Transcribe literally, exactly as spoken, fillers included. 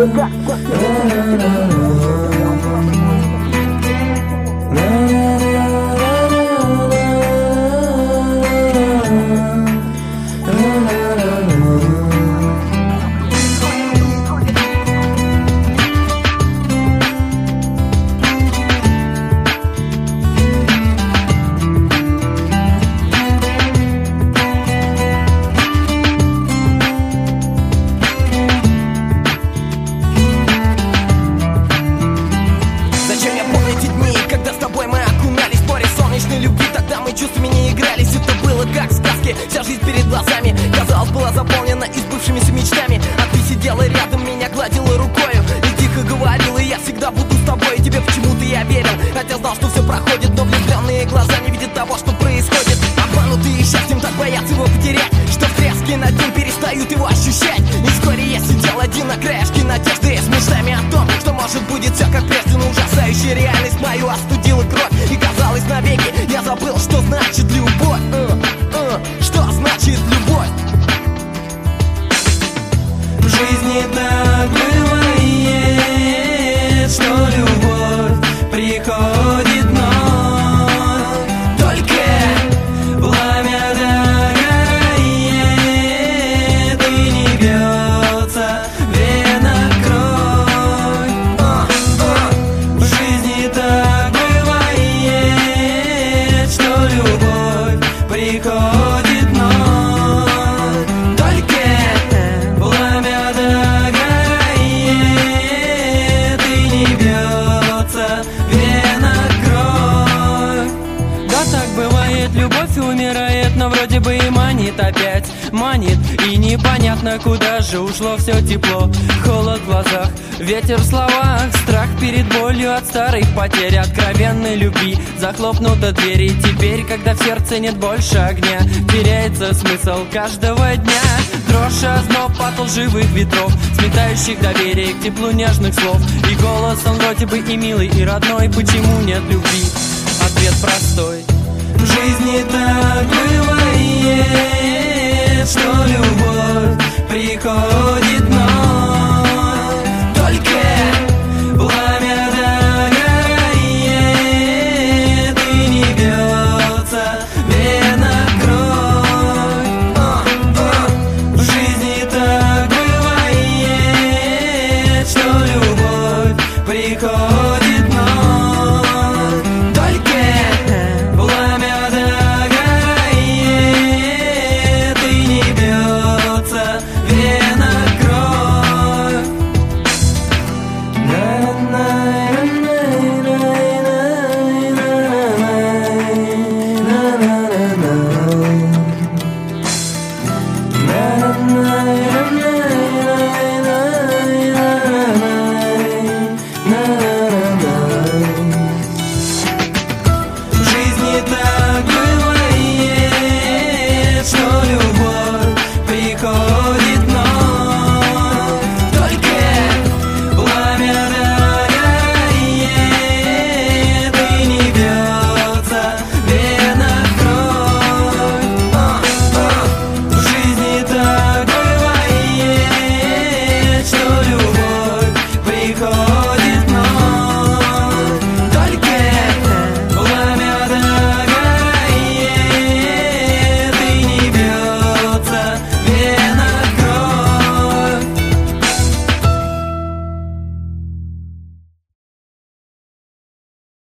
Чувствами не игрались, это было как в сказке. Вся жизнь перед глазами, казалось, была заполнена избывшимися мечтами. А ты сидела рядом, меня гладила рукою и тихо говорила: я всегда буду с тобой. И тебе почему-то я верил, хотя знал, что все проходит. Но влюбленные глаза не видят того, что происходит. Обманутые счастьем так боятся его потерять, что в треске над ним перестают его ощущать. И вскоре я сидел один на краешке надежды, с мечтами о том, что может будет все как прежде. Но ужасающая реальность мою остудила кровь, и казалось навеки я забыл, что значит любовь. uh, uh, Что значит любовь? В жизни так бывает, что любовь приходит вновь. Только пламя догорает и не бьется вена кровь. uh, uh. В жизни так бывает, что любовь приходит вновь. Только пламя догорает и не бьется вена кровь. Да, так бывает, любовь умирает, но вроде бы и манит опять. Манит, и непонятно, куда же ушло все тепло. Холод в глазах, ветер в словах, страх перед болью от старых потерь, откровенной любви. Захлопнута дверь, и теперь, когда в сердце нет больше огня, теряется смысл каждого дня. Дрожь, озноб от лживых ветров, сметающих доверие к теплу нежных слов. И голос, он вроде бы и милый, и родной. Почему нет любви? Ответ простой. В жизни так бывает, что любовь приходит